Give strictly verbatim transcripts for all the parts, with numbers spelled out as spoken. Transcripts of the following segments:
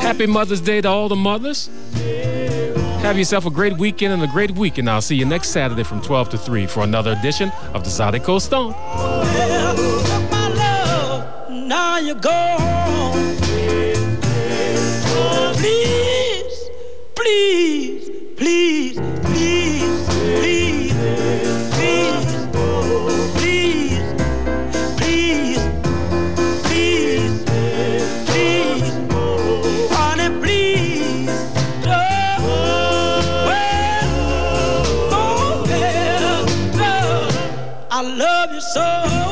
Happy Mother's Day to all the mothers. Have yourself a great weekend and a great week, and I'll see you next Saturday from twelve to three for another edition of the Zydeco Stone. Well, my love, now you go home. Oh, please, please, please, please, please, please, please, please, please, please, honey, please. Oh, well, oh, well, well, I love you so.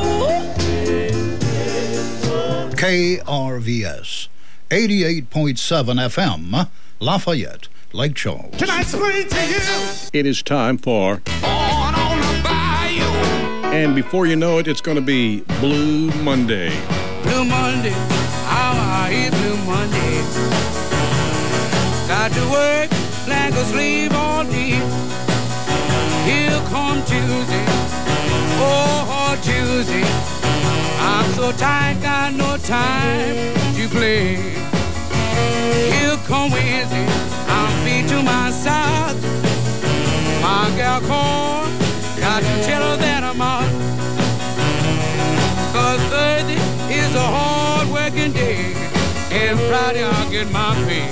K R V S, eighty-eight point seven F M, Lafayette, Lake Charles. Can I explain to you? It is time for On on the bayou. And before you know it, it's going to be Blue Monday. Blue Monday, how I hate Blue Monday. Got to work like a slave all day. Here come Tuesday, oh Tuesday. I'm so tired, got no time to play. Here come Wednesday, I'm beat to my side. My gal called, got to tell her that I'm out. Cause Thursday is a hard working day, and Friday I'll get my pay.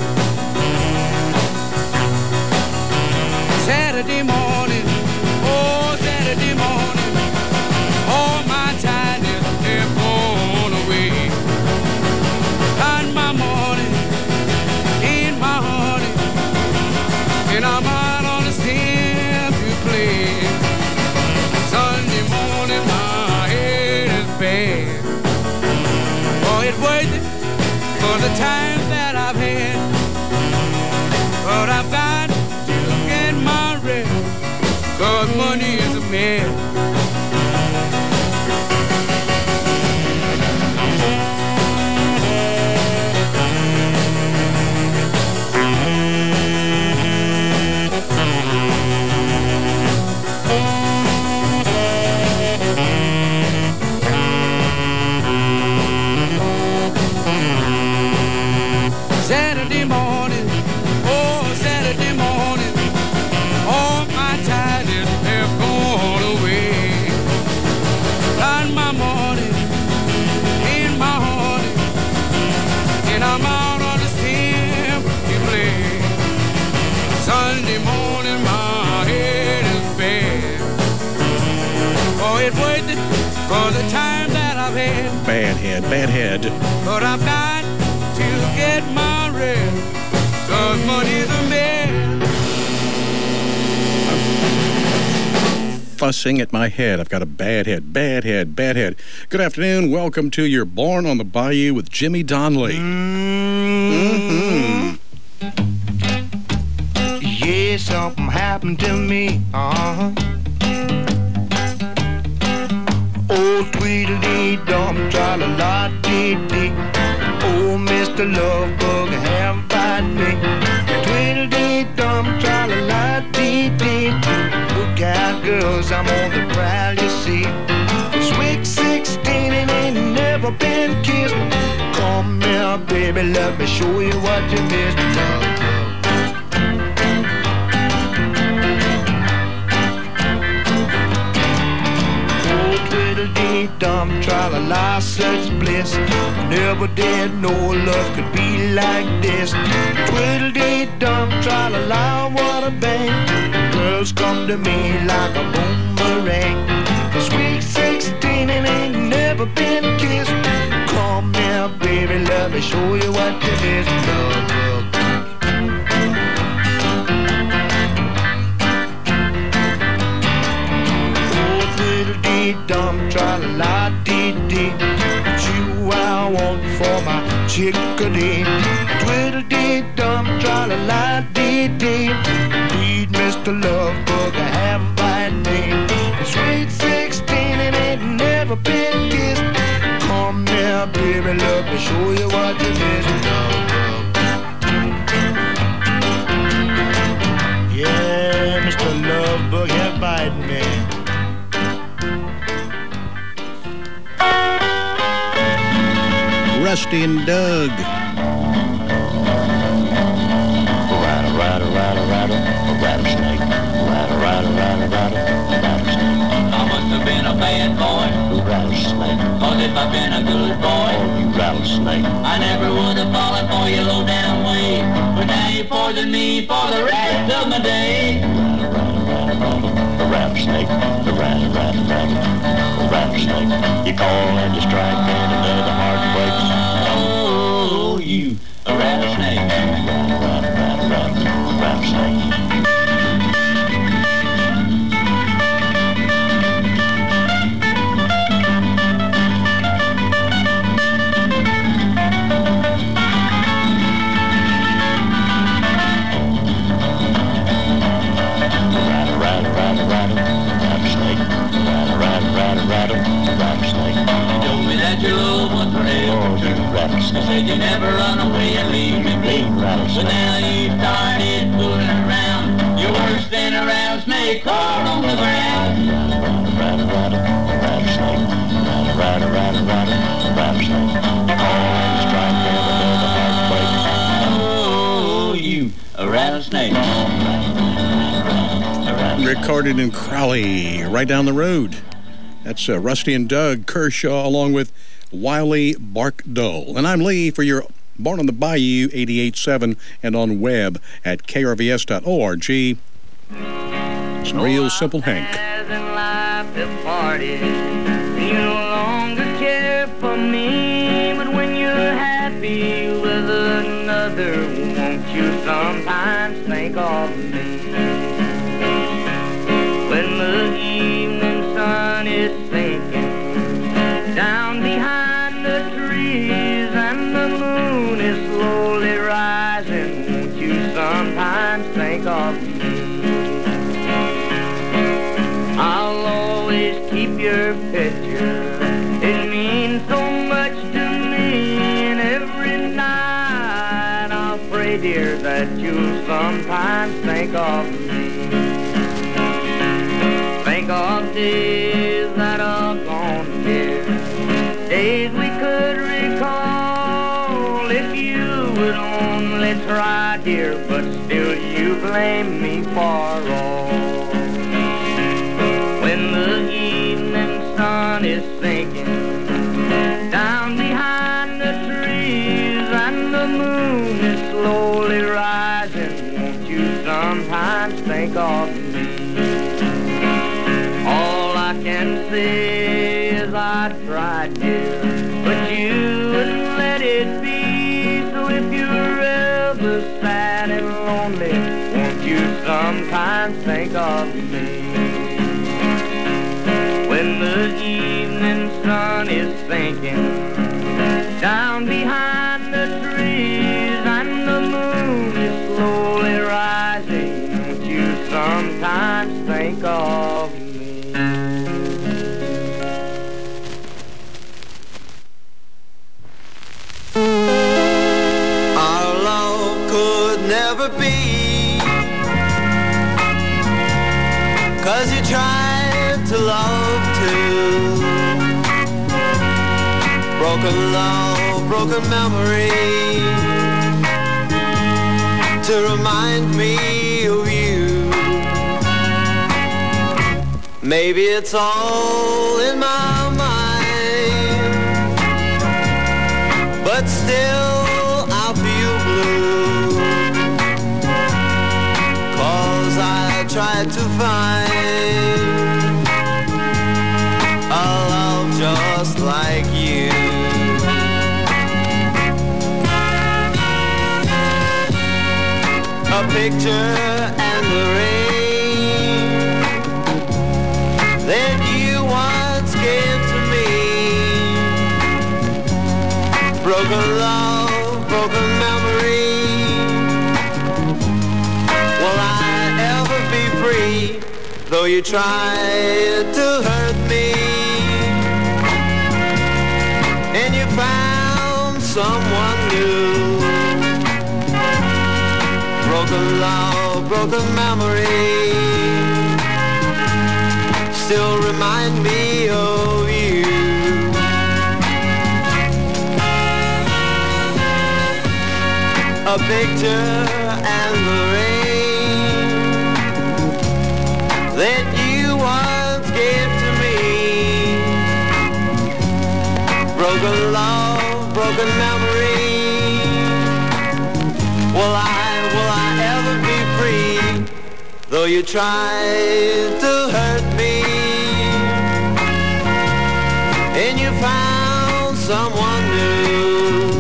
Saturday morning, oh Saturday morning, all my tiredness have gone away. On my morning, in my honey, and I'm out on the stem to play. Sunday morning, my head is bad. Oh, it's worth it for the time that I've had. But I've got to get my rest, cause money is a man. Saturday morning, oh Saturday morning, all my tiredness have gone away. On my morning, in my honey, and I'm out on the stem to play. Sunday morning, my head is bad. Oh, it's worth it for the time that I've had. Bad head, bad head. But I've got to get my rest, cause money's a man. Fussing at my head. I've got a bad head, bad head, bad head. Good afternoon. Welcome to your Born on the Bayou with Jimmy Donnelly. Mm-hmm. Yeah, something happened to me. Uh-huh. Oh, Tweedledee-dum, tra-la-la-dee-dee. Oh, Mister Lovebug, haven't bite me. Tweedledee-dum, tra-la-la-dee-dee. Look out, girls, I'm on the prowl, you see. Sweet sixteen and ain't never been kissed. Come here, baby, let me show you what you missed. Dum tra-la-la, such bliss. Never did know love could be like this. Twiddle-dee-dum, tra-la-la, what a bang. Girls come to me like a boomerang. Sweet sixteen and ain't never been kissed. Come here, baby, let me show you what you missed. Love, love. Dum tra-la-la-dee-dee. You I want for my chickadee. Twiddle-dee-dum tra-la-la-dee-dee. Need Mister Lovebug, I haven't by name. Sweet sixteen and ain't never been kissed. Come here, baby, let me show you what you missed. Yeah, Mister Lovebug, have biting me. Rusty and Doug. bad boy. You rattlesnake. Cause if I'd been a good boy, Oh, you rattlesnake. I never would have fallen for your low down way. But now you poison me for the rest of my day. Rattle, rattle, rattle, rattle. The rattlesnake. The rattle, rattle, rattle. The rattlesnake. You call and you strike and another heart breaks. Oh, you a rattlesnake. Rattle, rattle, rattle, rattle. Rattlesnake. Your love was forever true. You said you never run away and leave me blue. But now you started fooling around. You're worse than a rattlesnake caught on the ground. Rattle, rattle, rattle, rattlesnake. Rattle, rattle, rattle, rattle, rattlesnake. Call and strike and another heart breaks. Oh, you a rattlesnake. Recorded in Crowley, right down the road. That's uh, Rusty and Doug Kershaw along with Wiley Barkdole. And I'm Lee for your Born on the Bayou eighty-eight point seven and on web at K R V S dot org. Some real simple Hank. Life departed, you no longer care for me, but when you're happy with another, won't you sometimes think of me? When the evening sun is sinking down behind the trees and the moon is slowly rising, won't you sometimes think of me? I'll always keep your picture, it means so much to me, and every night I'll pray, dear, that you'll sometimes think of me. Think of days that are gone, dear, days we could recall, if you would only try, dear, but still you blame me for all. When the evening sun is sinking down behind the trees and the moon is slowly rising, won't you sometimes think of me? All I can say is I tried, dear, but you wouldn't let it be. So if you're ever sad and lonely, won't you sometimes think of me? When the evening sun is sinking down behind the trees and the moon is slowly rising, won't you sometimes think of me? Our love could never be, 'cause you tried to love too. Broken love, broken memory, to remind me of you. Maybe it's all in my mind, but still I feel blue, 'cause I tried to find a love just like you. A picture and the ring that you once gave to me. Broken love, broken memory. Will I ever be free, though you tried to hurt me? And you found someone new. Broken love, broken memory, still remind me of you. A picture and the ring that you once gave to me. Will I, will I ever be free? Though you try to hurt me, and you found someone new.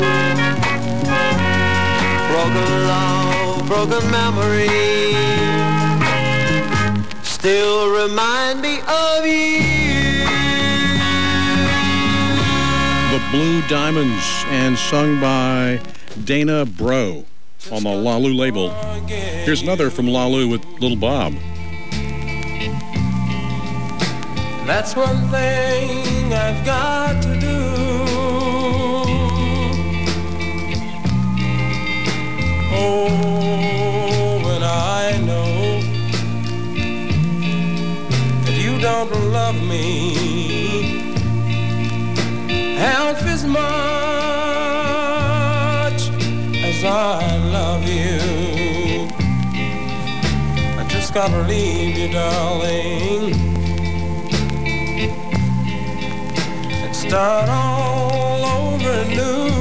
Broken love, broken memory, still remind me of you. The Blue Diamonds, and sung by Dana Bro on the Lalu label. Here's another from Lalu with Little Bob. That's one thing I've got to do. Oh, when I know that you don't love me half as much as I love you, I just gotta leave you, darling, and start all over new.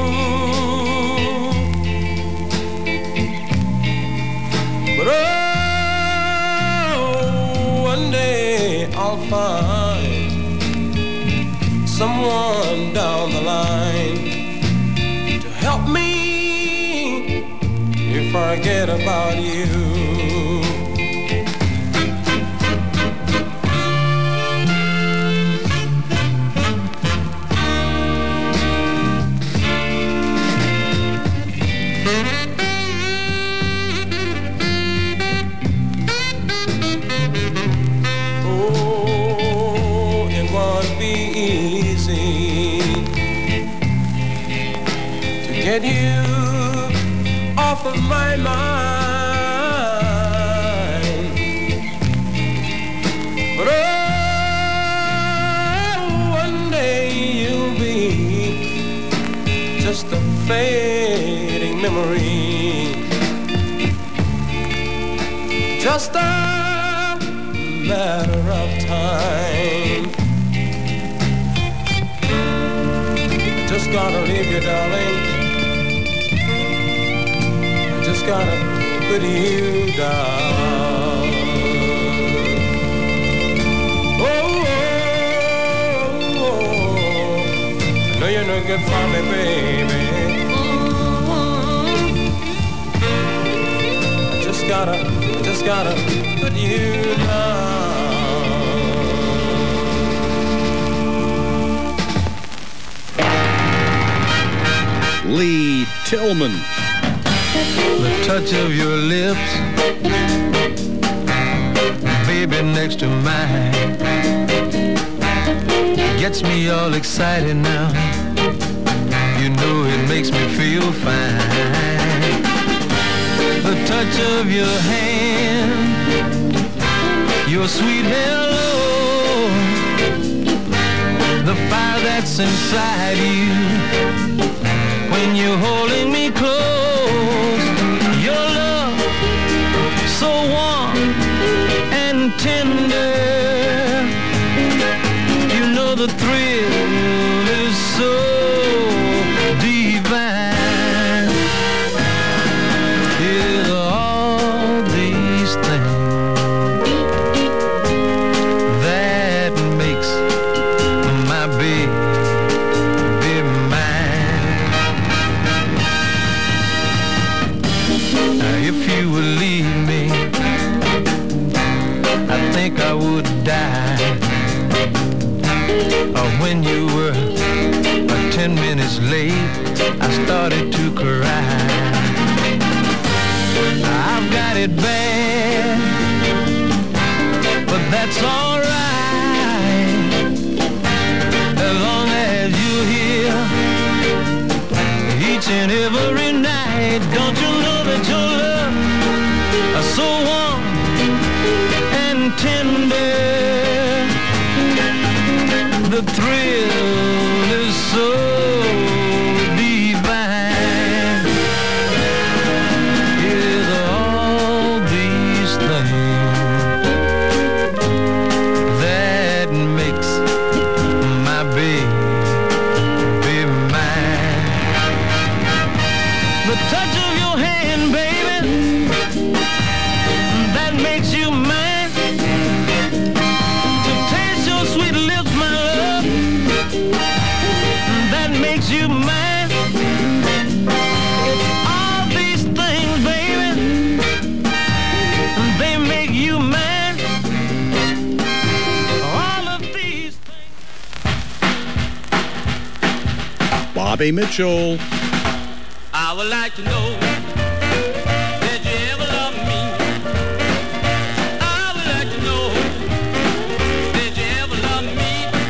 But oh, one day I'll find someone down the line to help me forget about you. Oh, it won't be easy to get you off of my mind, but oh, one day you'll be just a fading memory, just a matter of time. I just gotta leave you, darling, just gotta put you down. Oh, oh, oh, I know you're no good for me, baby. I just gotta, I just gotta put you down. Lee Tillman. The touch of your lips, baby, next to mine, gets me all excited now. You know it makes me feel fine. The touch of your hand, your sweet hello, the fire that's inside you when you're holding me close. Your love, so warm and tender. You know the thrill is so divine. Is all these things that makes my baby mine. If you would leave me, I think I would die. Or when you were uh, ten minutes late, I started to cry. I've got it bad, but that's all right, as long as you're here each and every night. Don't you know that your love is so warm and tender? The thrill is so divine. It is all these things that makes my baby mine. The the touch of your hand, baby, that makes you mine. To taste your sweet lips, my love, that makes you mine. All these things, baby, they make you mine. All of these things. Bobby Mitchell. I would like to know, did you ever love me? I would like to know, did you ever love me?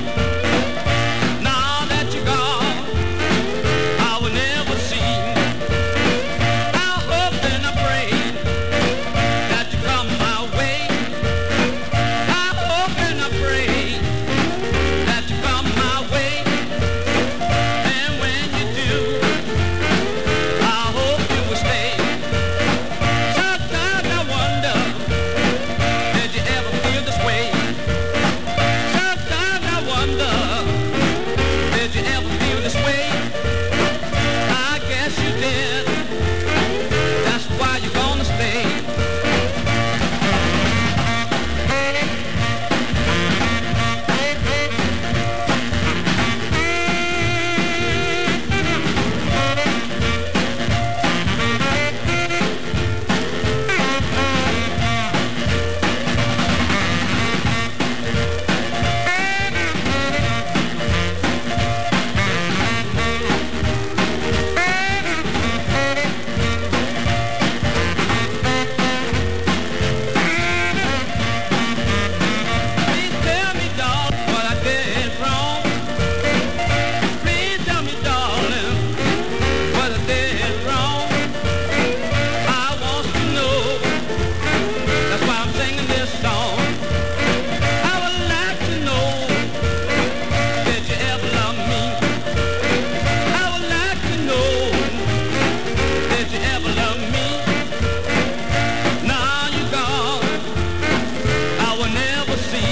Now that you're gone, I will never see. I hope and I pray that you come my way. I hope and I pray that you come my way. And when you do, I hope you will stay. Sometimes I wonder, did you ever feel this way? Sometimes I wonder, did you ever feel this way? I guess you did. That's why you're gonna stay. Please tell me, darling, what I did wrong. Please tell me, darling, what I did wrong. I want to know. That's why I'm singing this song. I would like to know, did you ever love me? I would like to know, did you ever love me? Now you're gone, I will never see.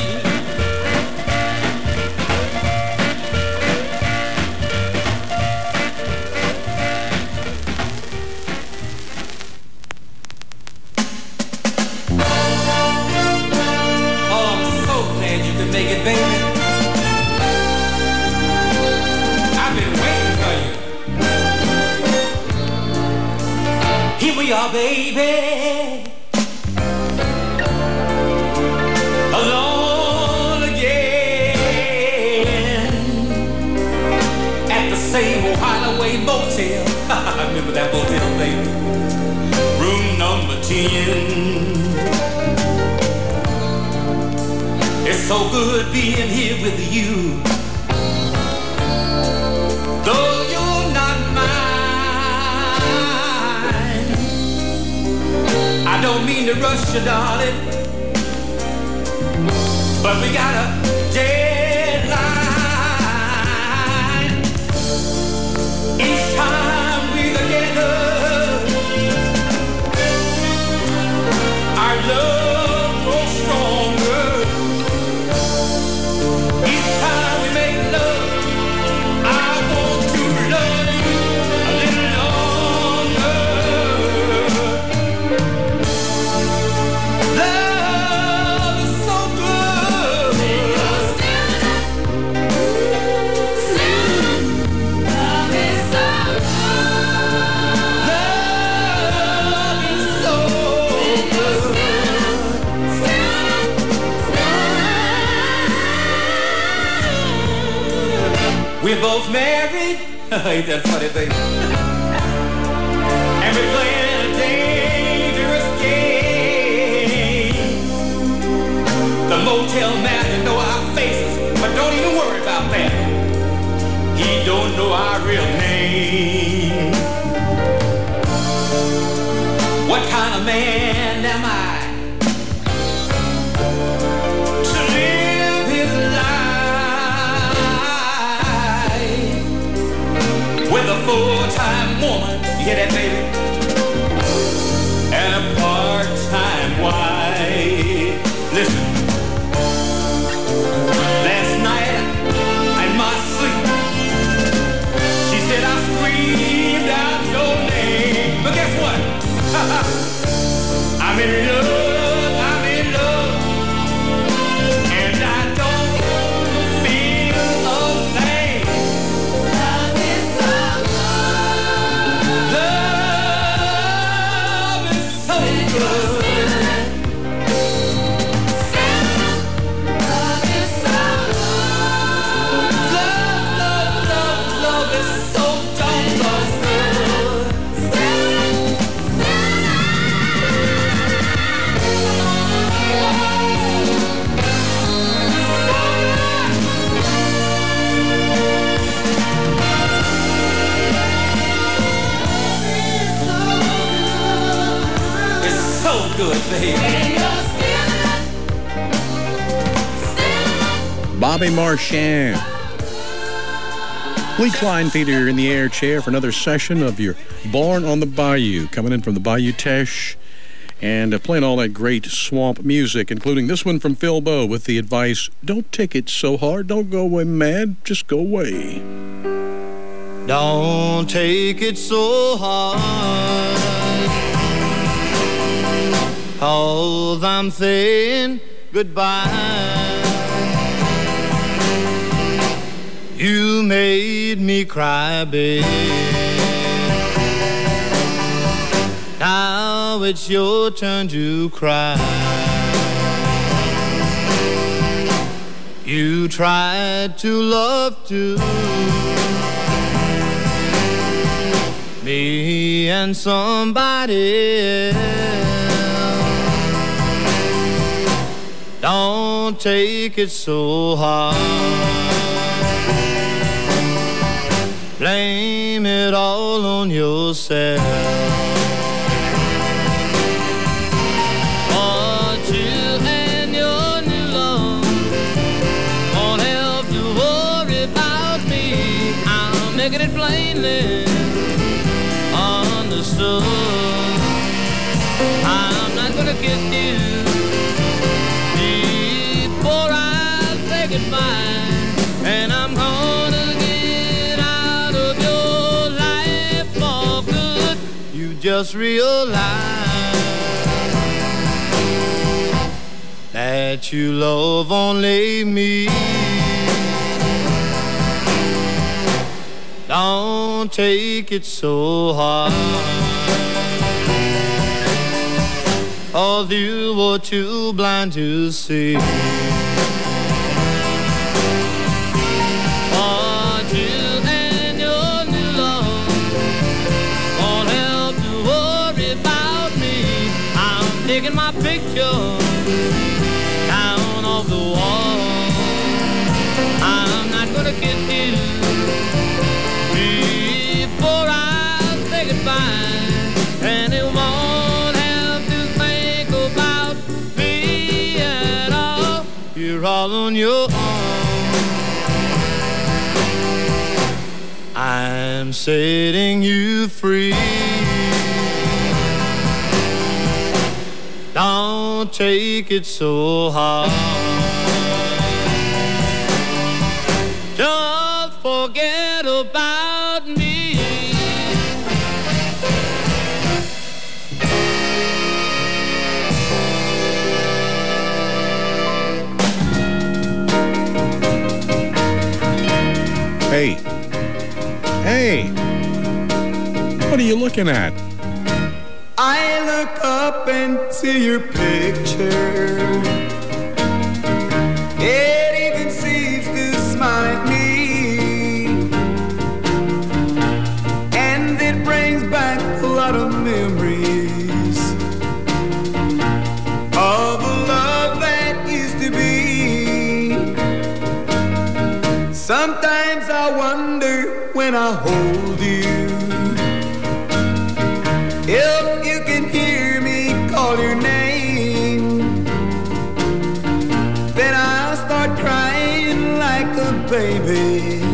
Oh, I'm so glad you could make it, baby. I've been waiting for you. Here we are, baby. Alone again. At the same old Hideaway Motel. I remember that motel, baby. Room number ten. It's so good being here with you. Though you're not mine, I don't mean to rush you, darling, but we got a deadline. Each time we're together, our love grows stronger. Each time we make love, I want to love you a little longer. Love is so good. Love is so good. Love is so good. We're both married. Ain't that funny, baby? And we're playing a dangerous game. The motel master know our faces, but don't even worry about that. He don't know our real name. What kind of man am I to live his life with a full-time woman? You hear that, baby? And a part-time wife. Listen. Last night in my sleep, she said I screamed out your name. so good, baby. Bobby Marchand. Lee Kleinfeeder in the air chair for another session of your Born on the Bayou, coming in from the Bayou Teche and uh, playing all that great swamp music, including this one from Phil Bowe with the advice, don't take it so hard, don't go away mad, just go away. Don't take it so hard, 'cause I'm saying goodbye. You made me cry, babe. Now it's your turn to cry. You tried to love too, me and somebody else. Don't take it so hard. Blame it all on yourself. But you and your new love won't help to worry about me. I'm making it plainly understood. I'm not gonna kiss you before I say goodbye, and I'm gonna just realize that you love only me. Don't take it so hard, 'cause you were too blind to see. Taking my picture down off the wall. I'm not gonna kiss you before I say goodbye, and it won't have to think about me at all. You're all on your own. I'm setting you free. Don't take it so hard. Just forget about me. Hey. Hey. What are you looking at? I look up and see your picture. It even seems to smile at me, and it brings back a lot of memories of a love that used to be. Sometimes I wonder when I hold you if you can hear me call your name. Then I'll start crying like a baby.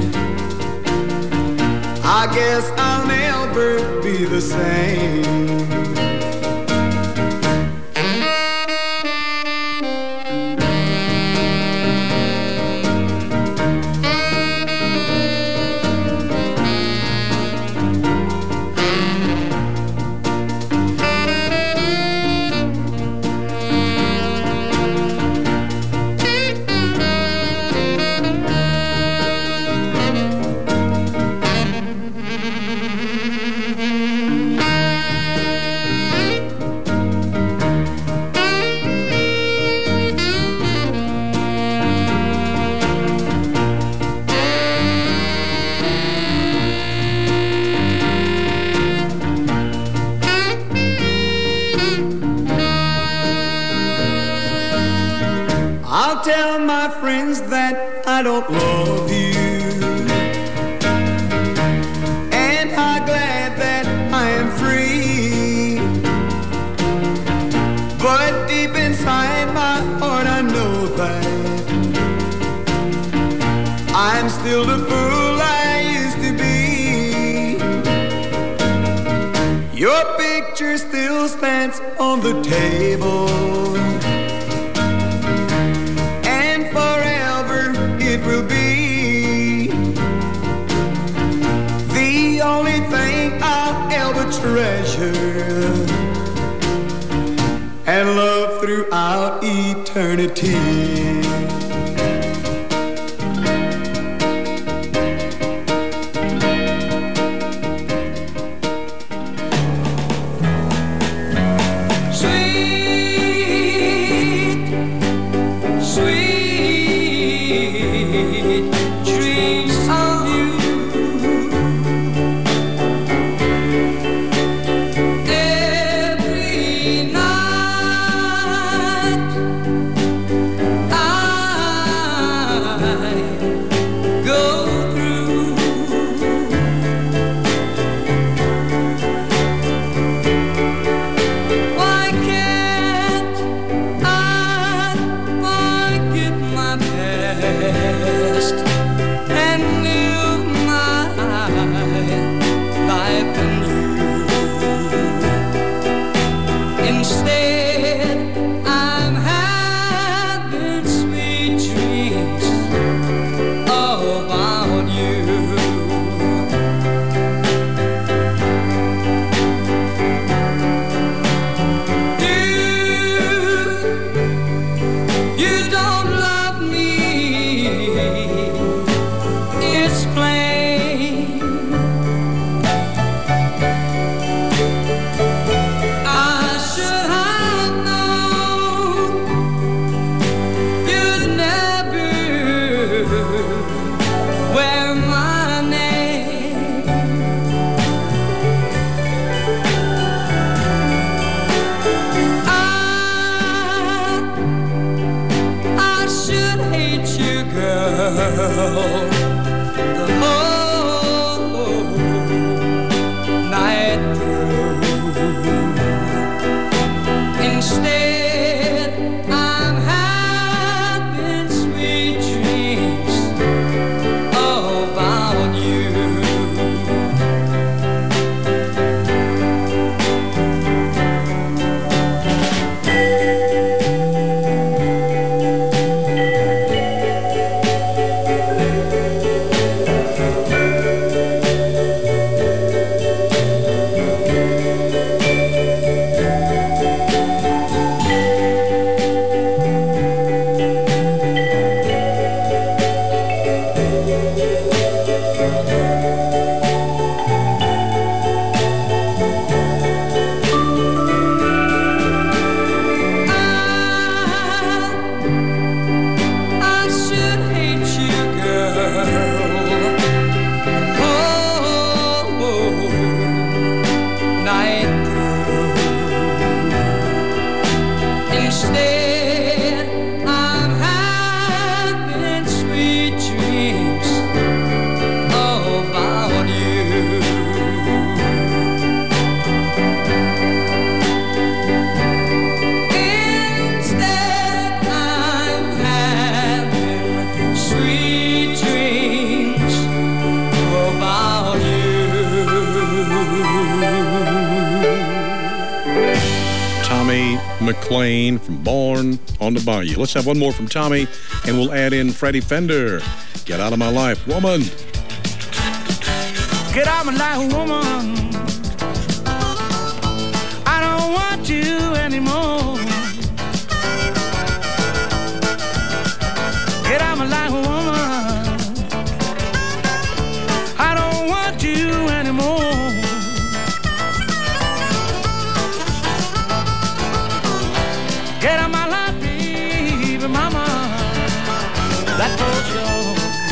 I guess I'll never be the same. I'll tell my friends that I don't love you, and I'm glad that I am free. Your picture still stands on the table, and forever it will be the only thing I'll ever treasure and love throughout eternity. McLean from Born on the Bayou. Let's have one more from Tommy, and we'll add in Freddie Fender. Get out of my life, woman. Get out of my life, woman. I don't want you anymore. Get out of my life, woman. I don't want you anymore. Get out of my life, baby mama. That's for sure.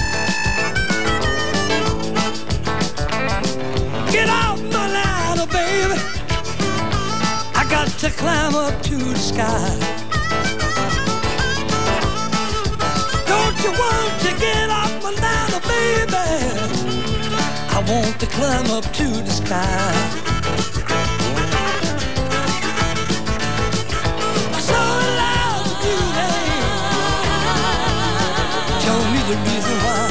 Get out my ladder, baby. I got to climb up to the sky. Don't you want to get off my ladder, baby? I want to climb up to the sky. The reason why.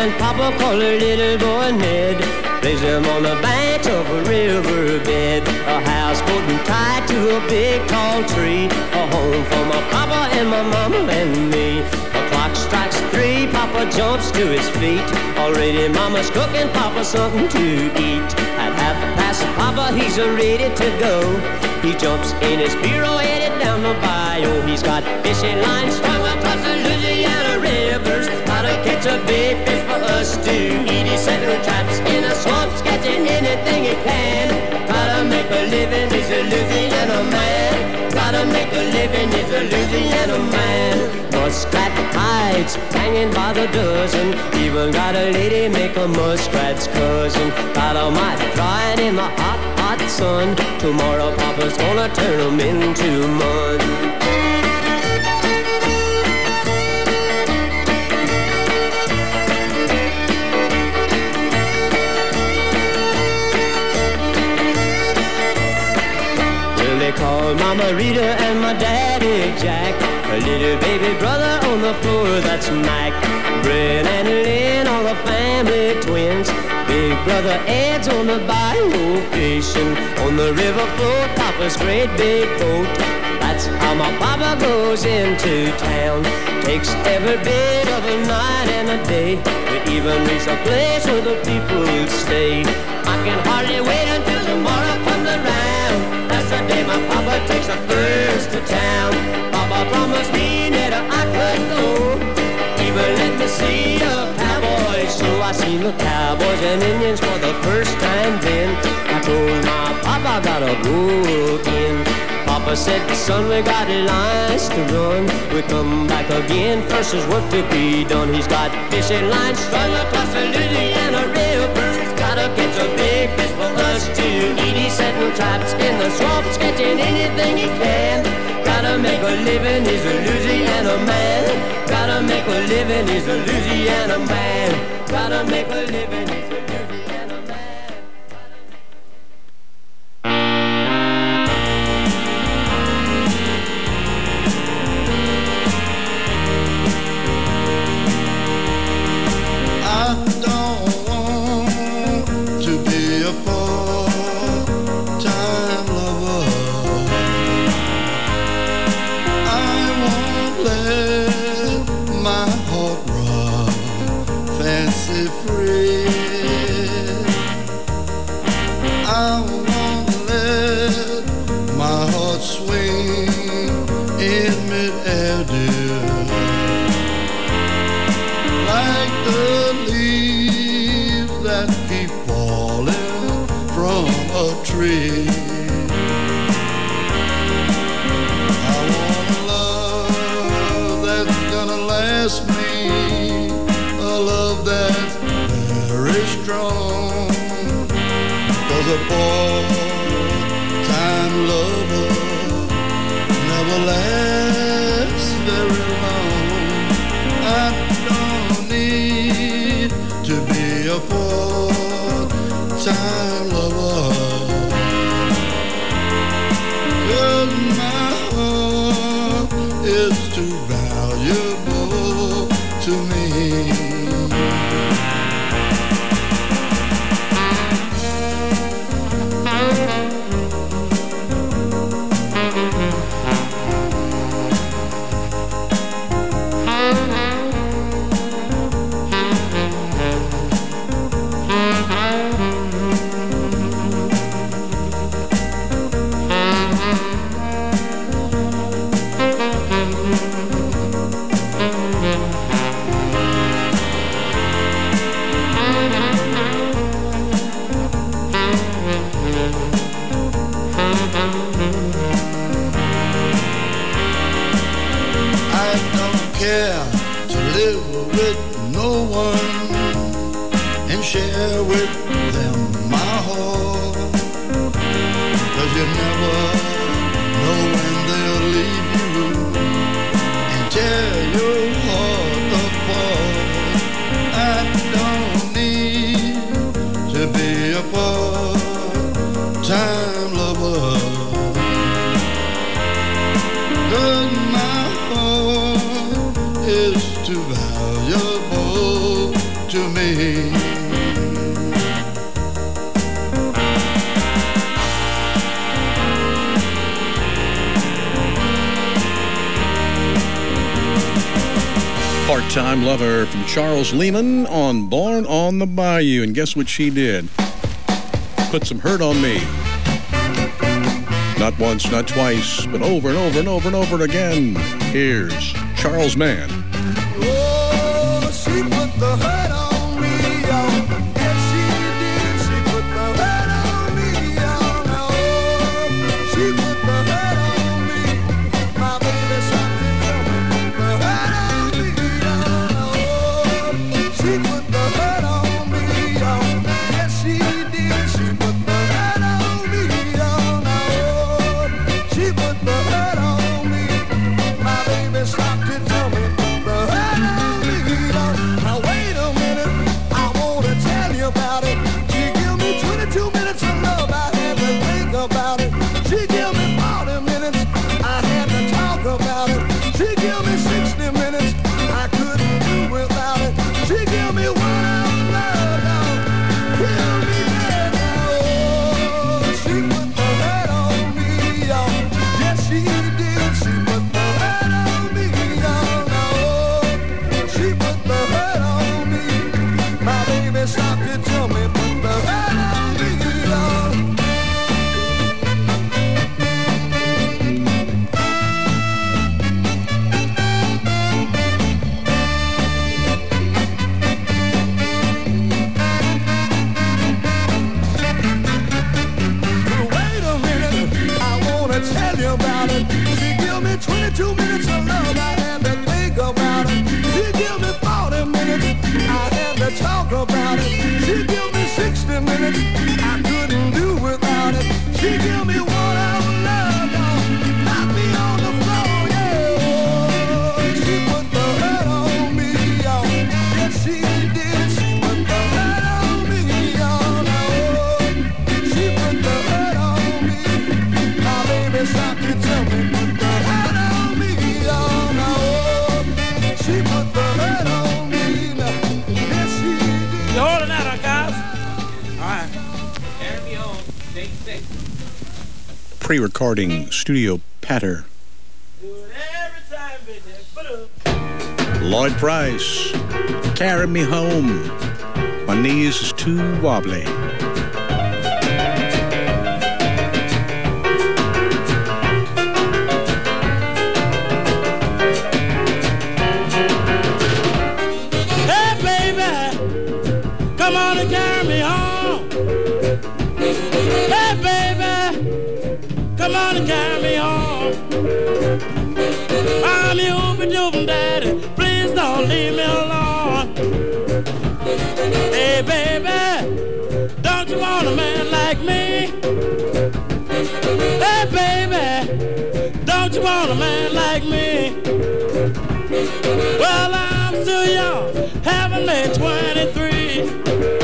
and Papa called a little boy Ned. Raised him on the banks of a riverbed, a houseboat and tied to a big tall tree, a home for my papa and my mama and me. The clock strikes three, Papa jumps to his feet. Already Mama's cooking Papa something to eat. At half past Papa, he's ready to go. He jumps in his bureau, headed down the bayou. He's got fishing lines strung across the Louisiana rivers. How to catch a big fish for us to eat. He's setting traps in the swamps, catching anything he can. Gotta make a living, he's a Louisiana man. Gotta make a living, he's a Louisiana man. Muskrat hides hanging by the dozen. Even got a lady make a muskrat's cousin. Got a mite drying in the hot, hot sun. Tomorrow Papa's gonna turn them into mud. Called Mama Rita and my daddy Jack. A little baby brother on the floor, that's Mac. Brett and Lynn, all the family twins. Big brother Ed's on the bayou fishing. On the river float, Papa's great big boat. That's how my Papa goes into town. Takes every bit of a night and a day to even reach a place where the people stay. I can hardly wait until tomorrow comes around. That's the day my Papa takes the first to town. Papa promised me that I could go, even let me see a cowboy show. I seen the cowboys and Indians for the first time then. I told my Papa I gotta go again. Papa said, son, we got lines to run. We come back again, first there's work to be done. He's got fishing lines strung across the Louisiana River. Gotta catch a big fish for us to eat. He's setting traps in the swamps, catching anything he can. Gotta make a living, he's a Louisiana man. Gotta make a living, he's a Louisiana man. Gotta make a living, he's a Louisiana man. A part-time lover never lasts very long. I don't need to be a part-time lover, 'cause my heart is too valuable to me. To me. way. Part-time lover from Charles Lehman on Born on the Bayou. And guess what she did? Put some hurt on me. Not once, not twice, but over and over and over and over again. Here's Charles Mann. Oh, she put the hurt on me, oh. Yes, she did. She put the hurt on me, oh. Oh, she put the hurt on me. My baby something coming. The hurt on me, oh. She put the hurt on me, oh. Yes, she did. She put the hurt on me, oh. She put the hurt on me. My baby stopped it to me. The hurt on me, oh. Now wait a minute, I wanna tell you about it. She give me twenty-two minutes of love, I had to think about it. She give me forty minutes, I had to talk about it. She give me sixty minutes, I couldn't do without it. She give me one hour of love, now kill me dead now. Oh, she put the hurt on me, oh. Yes, she did. She put the hurt on me, oh, no. She put the hurt on me. My baby stopped it to me, put the hurt on me, oh. Wait a minute, I wanna tell you about it. She give me twenty-two minutes of love, I had to think about it. She give me forty minutes, I had to talk about it. She give me sixty minutes, I couldn't do without it. She give me one hour of love, dog, knock me on the floor, yeah. Oh, she put the hurt on me, oh. Yes, she did. She put the hurt on me, oh, no. She put the hurt on me. My baby stopped to tell me, put the hurt on me, oh, no. She put the hurt on me, no. Yes, she did. You holding out, huh, guys? All right. Carry me on. Take six. Pre-recording studio patter. Do it every time, baby. Lloyd Price, carry me home. My knees is too wobbly. Hey, baby, come on and carry me home. Hey, baby, come on and carry me home. I'm your oopie-doopie daddy, please don't leave me alone. Hey, baby, don't you want a man like me? Hey, baby, don't you want a man like me? Well, I'm still young, haven't made twenty-three.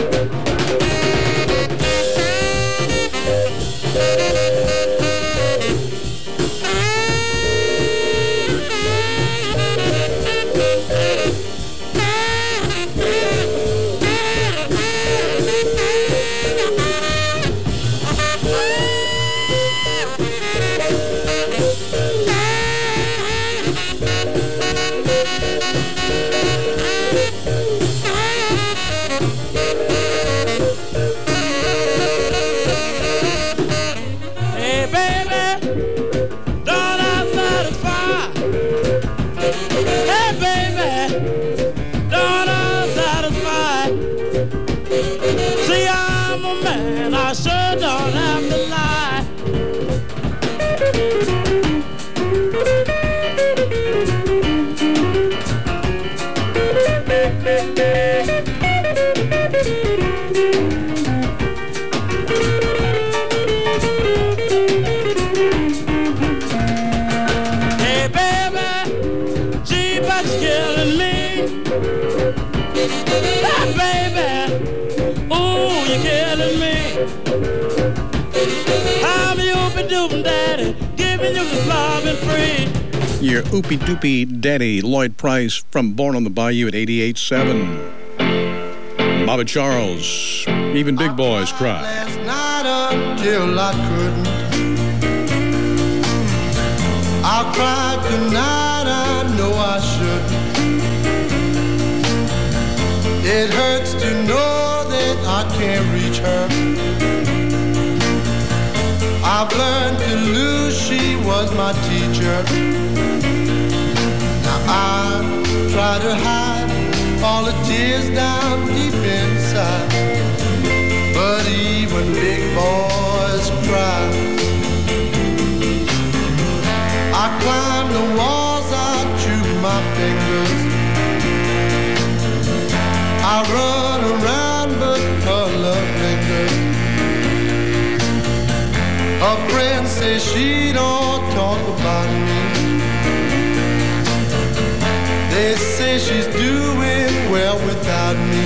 Hey, baby, don't I satisfy? Hey, baby, don't I satisfy? See, I'm a man, I sure don't have to lie. Hey, baby, gee, but you're killing me. Hey, baby, ooh, you're killing me. I'm your oopie-doopie daddy, giving you the slobbing free. Your oopie-doopie daddy, Lloyd Price, from Born on the Bayou at eighty-eight point seven. Bobby Charles, Even Big Boys Cry. Last night until I couldn't. I'll cry tonight, I know I shouldn't. It hurts to know that I can't reach her. I've learned to lose, she was my teacher. Now I try to hide all the tears down deep inside, but even big boys cry. I climb the walls, I chew my fingers, I run around but her love lingers. Her friends say she don't talk about me. They say she's doing well without me.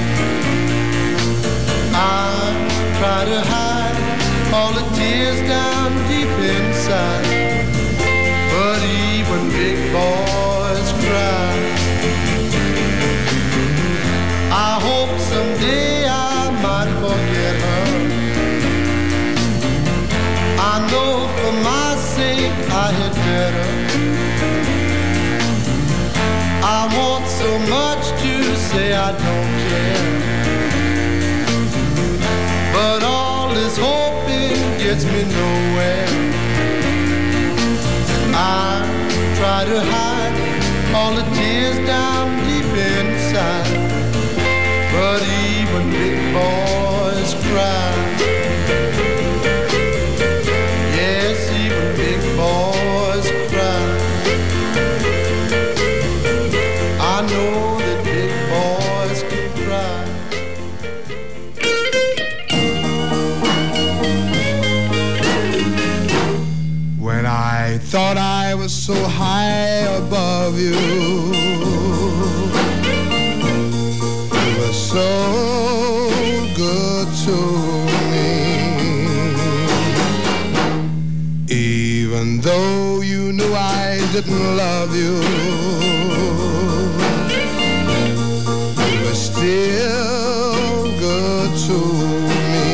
I try to hide all the tears down deep inside, but even big boys cry. I hope someday I might forget her. I know for my sake I had better. I want so much to say I don't care, but all this hoping gets me nowhere. I try to hide all the tears down deep inside, but even big boys cry. Yes, even big boys cry. I know that big boys can cry. When I thought I was so high above you, you were so good to me. Even though you knew I didn't love you, you were still good to me.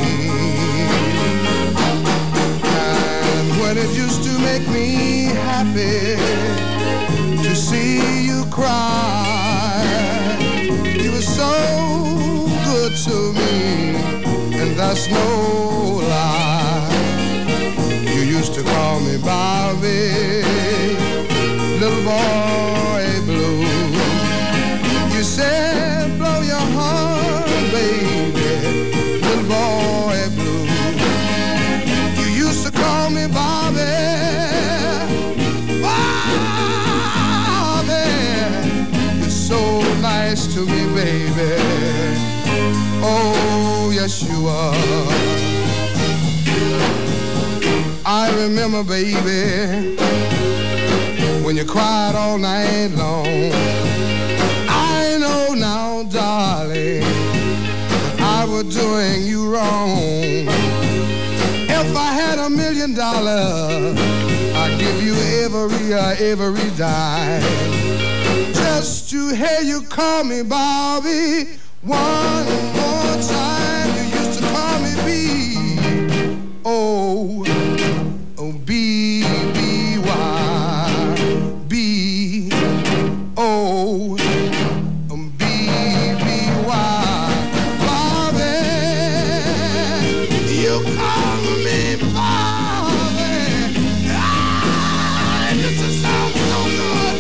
And when it used to make me happy to see you cry, you were so good to me, and that's no lie. You used to call me Bobby, little boy blue. You said blow your horn, baby, little boy blue. You used to call me Bobby, Bobby. You're so nice to me, baby. Oh, yes you are. I remember, baby, when you cried all night long. I know now, darling, I was doing you wrong. If I had a million dollars, I'd give you every, uh, every dime, just to hear you call me Bobby one more time. You used to call me B. Oh, oh, B, B, Y, B, O, um, B, B, Y, Bobby. You call me Bobby. Ah, it used to sound so good.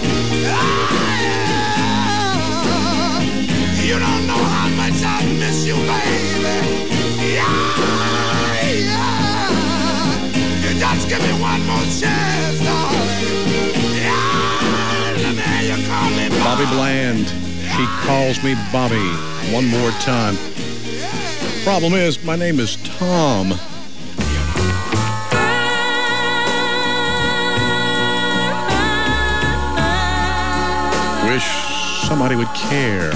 Ah, you don't know how much I miss you, baby. Yeah, yeah. You just give me one more chance, darling. Yeah, let me hear you call me Bobby. Bobby Bland. She calls me Bobby. One more time. Problem is, my name is Tom. Wish somebody would care.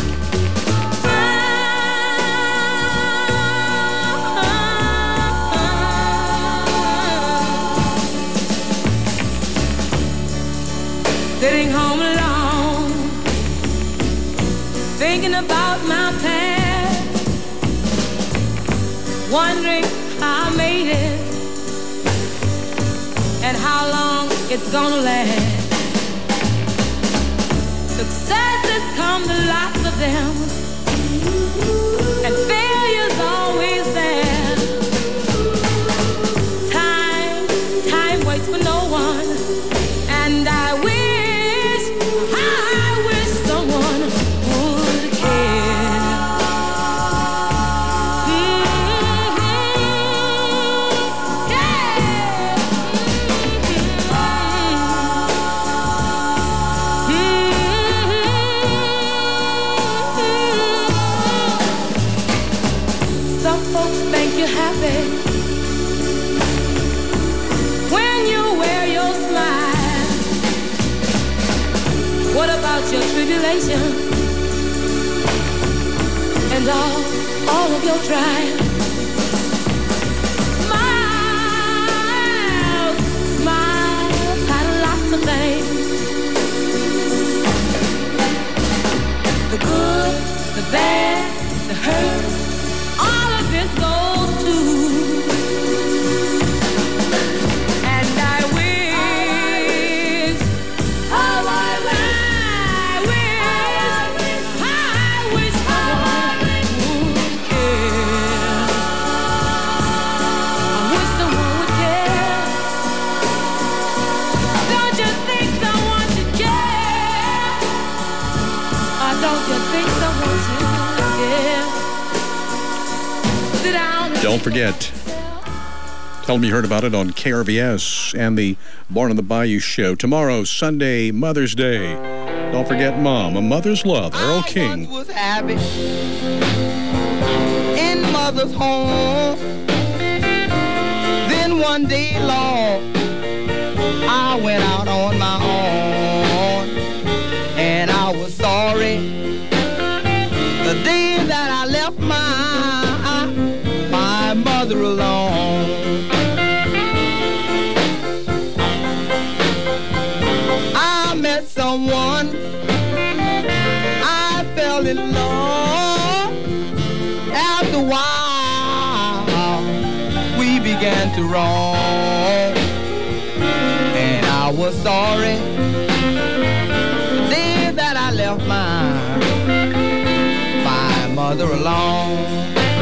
Sitting home alone, thinking about my past. wondering how I made it and how long it's gonna last. Successes come to lots of them, and failure's always there. Time, time waits for no one, and I wish, I wish someone would care. Mm-hmm. Yeah. Some folks think you're happy when you wear your smile. What about your tribulation and all, all of your trials? Smiles, smiles, had lots of things. The good, the bad, the hurt, all of this goes too. And I wish, oh, I wish, I wish, I wish someone would care. I wish someone would care. Don't you think someone should care? Or don't you think someone should care? Sit down. Don't forget, tell them you heard about it on K R V S and the Born on the Bayou show. Tomorrow, Sunday, Mother's Day. Don't forget Mom, a mother's love, Earl King. Was happy in mother's home. Then one day long, I went out on my own, and I was sorry the day that I left my my mother alone. I met someone, I fell in love. After a while, we began to roam, and I was sorry the day that I left my my mother alone.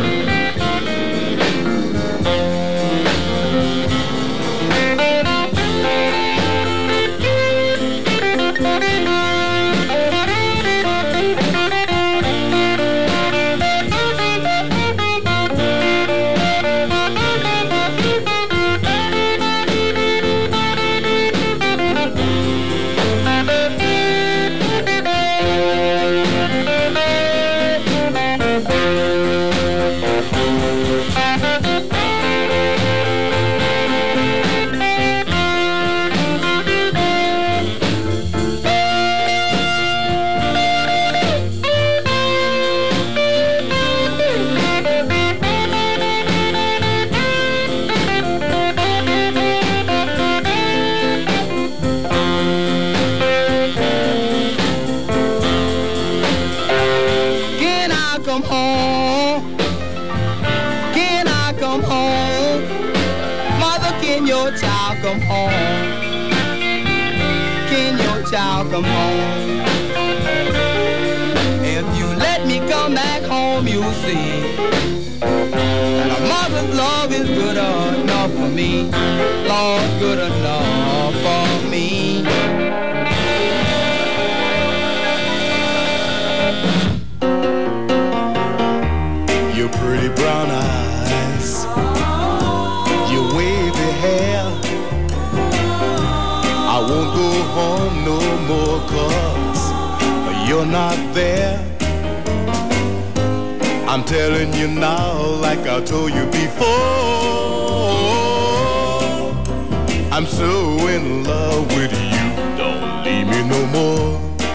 Come home, can your child come home? If you let me come back home, you'll see that a mother's love is good enough for me. Lord, good enough for me. Your pretty brown eyes, your wavy hair. I won't go home no more 'cause you're not there. I'm telling you now like I told you before. I'm so in love with you, don't leave me no more.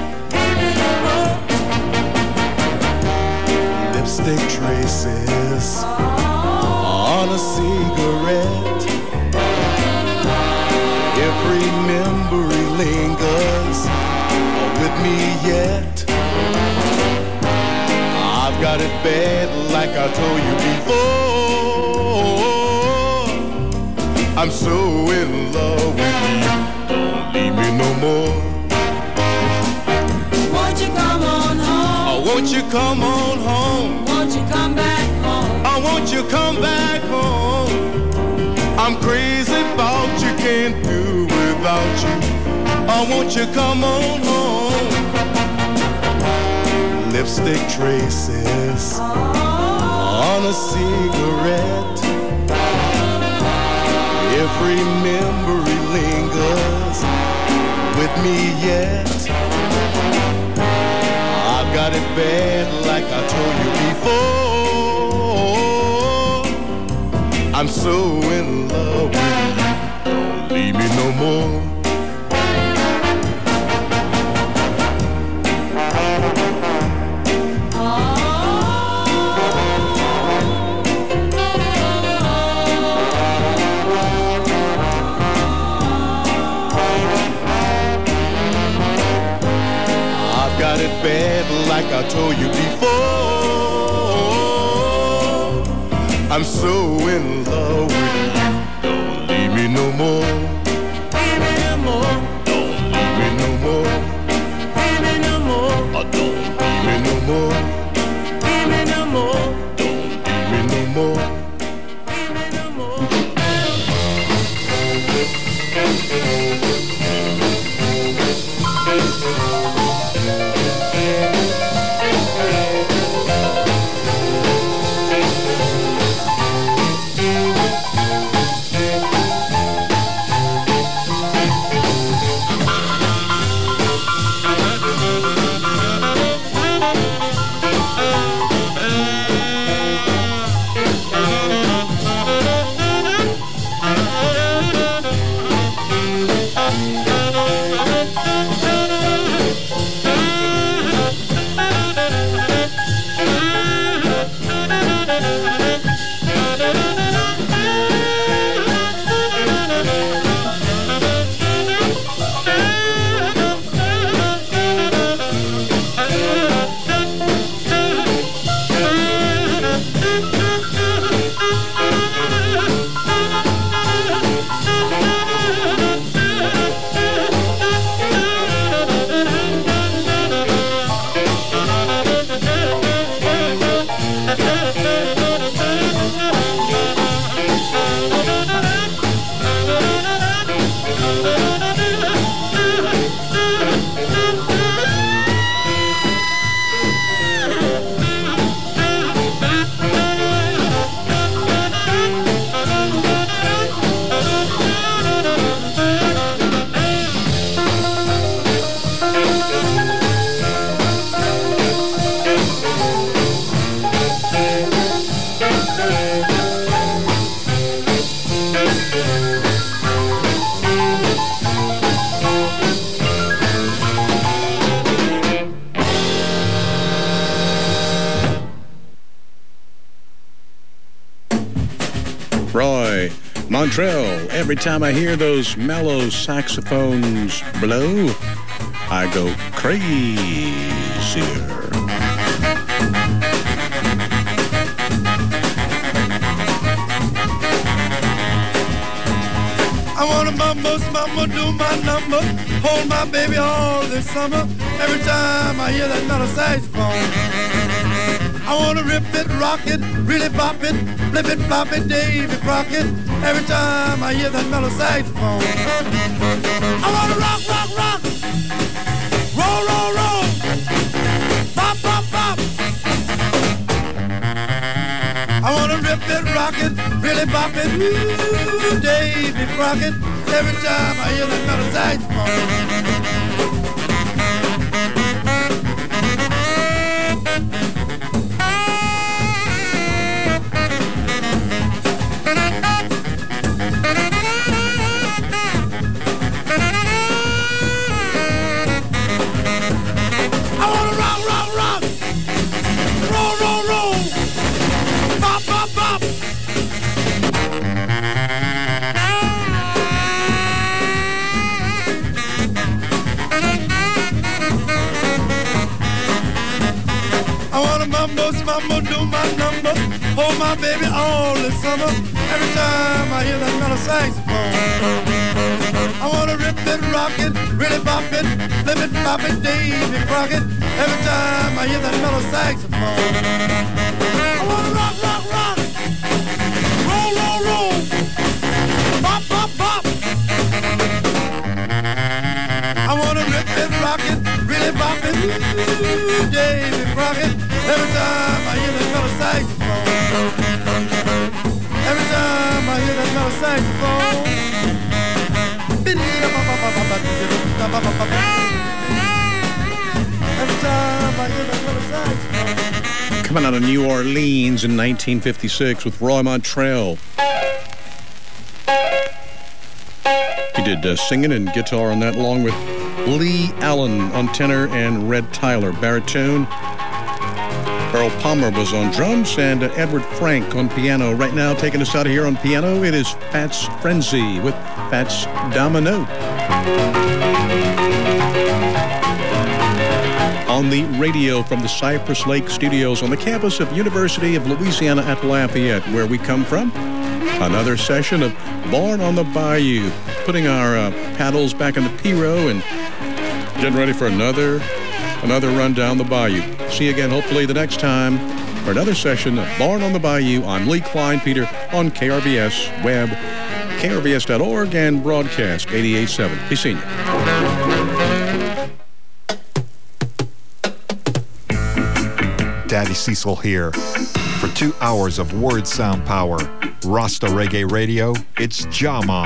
Lipstick traces on a cigarette. Every memory lingers with me yet. I've got it bad like I told you before. I'm so in love with you. Don't leave me no more. Won't you come on home? Oh, won't you come on home? Won't you come back home? Oh, won't you come back home? I'm crazy about you, can't do without you. Oh, won't you come on home? Lipstick traces on a cigarette. Every memory lingers with me yet. I've got it bad like I told you before. I'm so in love with you. Don't leave me no more. Got it bad like I told you before. I'm so in love with you. Don't leave me no more. Leave me no more. Don't leave me no more. Leave me no more. Oh, don't leave me no more. Leave me no more. Don't leave me no more. Leave me no more. Roy Montrell. Every time I hear those mellow saxophones blow, I go crazier. I wanna mumbo, mumbo, do my number, hold my baby all this summer. Every time I hear that mellow saxophone, I wanna rip it, rock it, really pop it, flip it, flop it, Davy Crockett. Every time I hear that mellow saxophone, I wanna rock, rock, rock, roll, roll, roll, pop, pop, pop. I wanna rip it, rock it, really pop it, ooh, Davy Crockett. Every time I hear that mellow saxophone. Mambo, do my number, hold my baby all this summer. Every time I hear that melody sentimental saxophone. I wanna rip it, rock it, really bop it, flip it, flop it, Davy Crockett. Every time I hear that mellow saxophone. I wanna rock, rock, rock, roll, roll, roll, bop, bop, bop. I wanna rip it, rock it, really bop it, ooh, Davy Crockett. Every time I hear that mellow saxophone. Every time I hear that mellow saxophone. Every time I hear that mellow saxophone. Coming out of New Orleans in nineteen fifty-six with Roy Montrell. He did uh, singing and guitar on that, along with Lee Allen on tenor and Red Tyler baritone. Earl Palmer was on drums, and uh, Edward Frank on piano. Right now, taking us out of here on piano, it is Fats Frenzy with Fats Domino. On the radio from the Cypress Lake Studios on the campus of University of Louisiana at Lafayette, where we come from. Another session of Born on the Bayou, putting our uh, paddles back in the P-row and getting ready for another another run down the bayou. See you again, hopefully, the next time for another session of Born on the Bayou. I'm Lee Klein Peter on K R V S Web, K R V S dot org, and broadcast eighty-eight point seven. Be seeing you. Daddy Cecil here. For two hours of word sound power, Rasta Reggae Radio, it's Jama.